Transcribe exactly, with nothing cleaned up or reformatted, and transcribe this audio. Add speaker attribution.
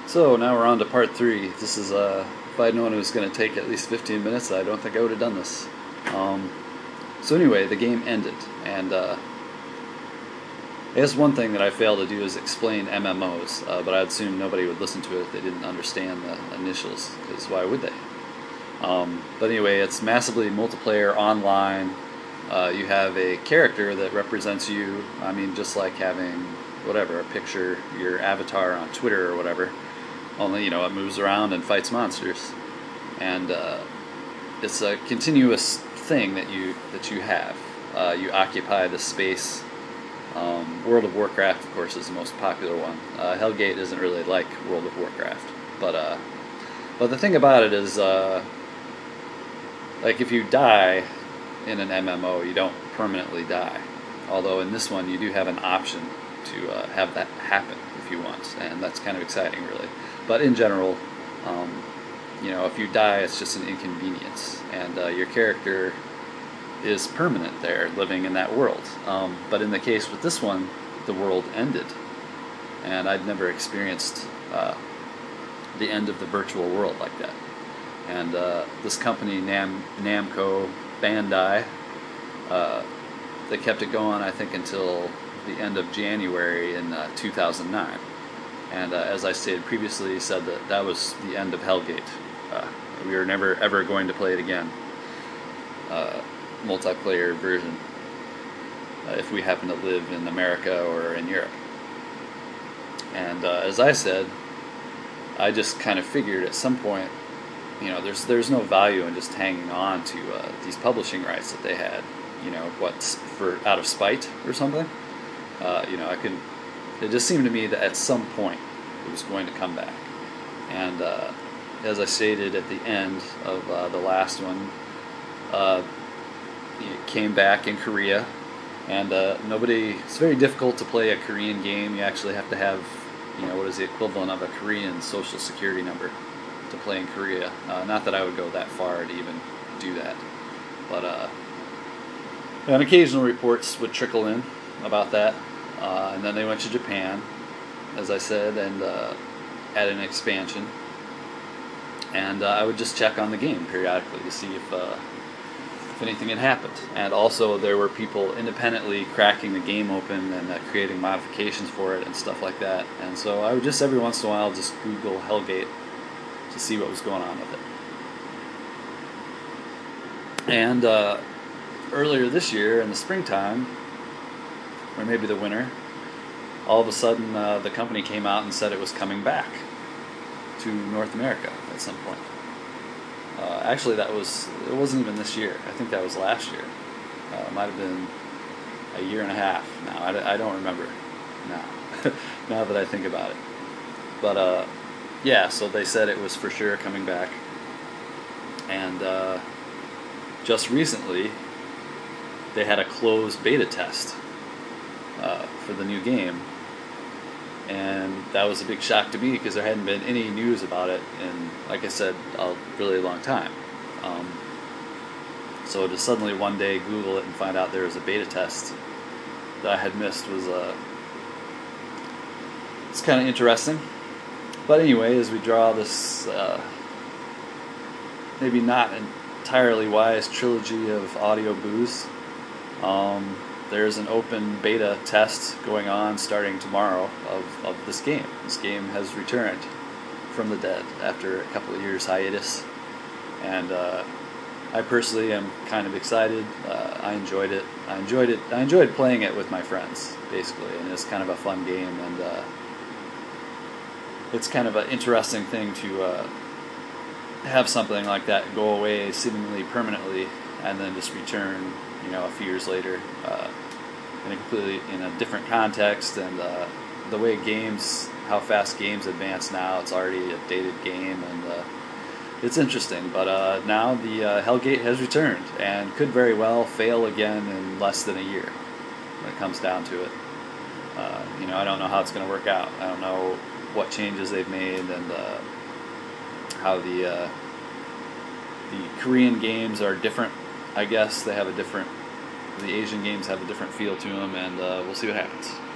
Speaker 1: So now we're on to part three. This is, uh, if I'd known it was going to take at least fifteen minutes, I don't think I would have done this. Um, so anyway, the game ended, and uh, I guess one thing that I failed to do is explain M M Os, uh, but I'd assume nobody would listen to it if they didn't understand the initials, because why would they? Um, but anyway, it's massively multiplayer online. Uh, you have a character that represents you. I mean, just like having whatever, a picture, your avatar on Twitter or whatever. Only, you know, it moves around and fights monsters. And uh, it's a continuous thing that you that you have. Uh, you occupy the space. Um, World of Warcraft, of course, is the most popular one. Uh, Hellgate isn't really like World of Warcraft. But, uh, but the thing about it is, uh, like, if you die in an M M O, you don't permanently die. Although in this one, you do have an option to uh, have that happen if you want, and that's kind of exciting, really. But in general, um, you know, if you die, it's just an inconvenience, and uh, your character is permanent there, living in that world. Um, but in the case with this one, the world ended, and I'd never experienced uh, the end of the virtual world like that. And uh, this company, Nam Namco Bandai, uh, they kept it going, I think, until the end of January in uh, two thousand nine. And uh, as I stated previously, said that that was the end of Hellgate. Uh, we were never ever going to play it again, uh, multiplayer version, uh, if we happen to live in America or in Europe. And uh, as I said, I just kind of figured at some point, you know, there's there's no value in just hanging on to uh, these publishing rights that they had. You know, what, for out of spite or something. Uh, you know, I could. It just seemed to me that at some point it was going to come back. And uh, as I stated at the end of uh, the last one, uh, it came back in Korea, and uh, nobody. It's very difficult to play a Korean game. You actually have to have, you know, what is the equivalent of a Korean social security number to play in Korea. Uh, not that I would go that far to even do that, but uh, and occasional reports would trickle in about that. Uh, and then they went to Japan, as I said, and uh, added an expansion. And uh, I would just check on the game periodically to see if uh, if anything had happened. And also there were people independently cracking the game open and uh, creating modifications for it and stuff like that. And so I would just every once in a while just Google Hellgate to see what was going on with it. And uh, earlier this year in the springtime, or maybe the winter, all of a sudden uh, the company came out and said it was coming back to North America at some point. Uh, actually, that was it wasn't even this year. I think that was last year. Uh, it might have been a year and a half now. I, I don't remember now, now that I think about it. But uh, yeah, so they said it was for sure coming back. And uh, just recently, they had a closed beta test Uh, for the new game, and that was a big shock to me because there hadn't been any news about it in, like I said, a really long time. Um, so to suddenly one day Google it and find out there was a beta test that I had missed was uh, it's kind of interesting. But anyway, as we draw this uh, maybe not entirely wise trilogy of audio boos, um, there's an open beta test going on starting tomorrow of, of this game. This game has returned from the dead after a couple of years hiatus, and uh, I personally am kind of excited. Uh, I enjoyed it. I enjoyed it. I enjoyed playing it with my friends, basically, and it's kind of a fun game, and uh, it's kind of an interesting thing to uh, have something like that go away seemingly permanently, and then just return, you know, a few years later, uh, in a completely in a different context, and uh, the way games, how fast games advance now, it's already a dated game, and uh, it's interesting. But uh, now the uh, Hellgate has returned, and could very well fail again in less than a year when it comes down to it. Uh, you know, I don't know how it's going to work out. I don't know what changes they've made, and uh, how the uh, the Korean games are different. I guess they have a different, the Asian games have a different feel to them, and uh, we'll see what happens.